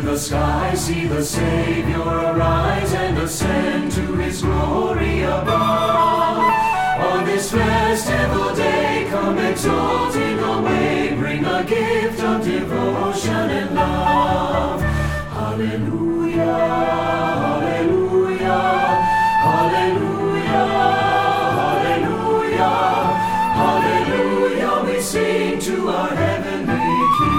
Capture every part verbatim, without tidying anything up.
the sky see the Savior arise and ascend to his glory above. On this festival day, come exalting away, bring a gift of devotion and love. Hallelujah, hallelujah, hallelujah, hallelujah, hallelujah. We sing to our heavenly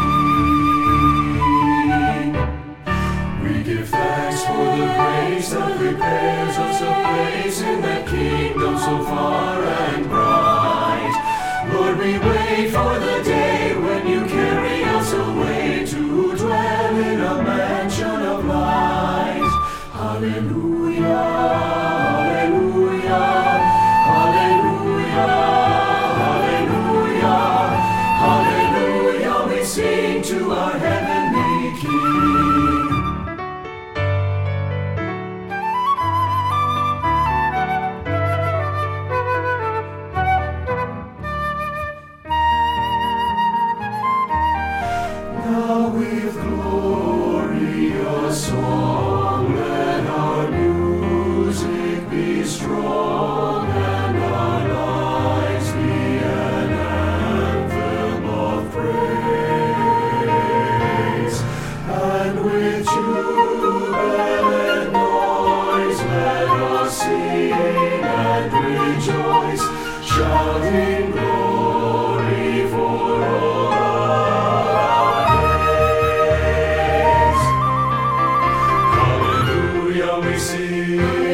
King. We give thanks for the grace that prepares us a place in that kingdom so far and bright. Lord, we wait for the day when you carry us away to dwell in a mansion of light. Hallelujah, hallelujah, hallelujah, hallelujah, hallelujah. We sing to our heavenly King. Now with glorious song let our music be strong, and our lives be an anthem of praise. And with jubilant noise let us sing and rejoice, shouting glory for all. We sing.